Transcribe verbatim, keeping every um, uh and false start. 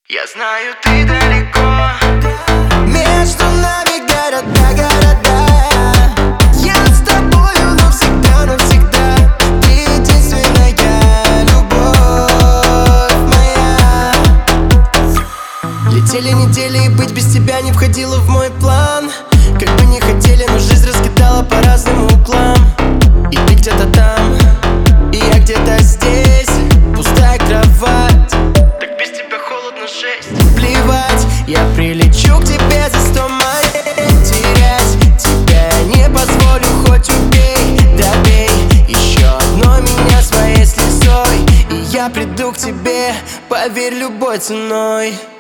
Я знаю, ты далеко. Между нами города, города. Я с тобою навсегда, навсегда. Ты единственная любовь моя. Летели недели, и быть без тебя не входило в мой план. Как бы не хотели, но жизнь раскидала по разным углам. И ты где-то там, и я где-то здесь. Пустая кровать, Так без тебя холодно, жесть. плевать, я прилечу к тебе за сто миль. Терять тебя не позволю, хоть убей, добей еще одной меня своей слезой. И я приду к тебе, поверь, любой ценой.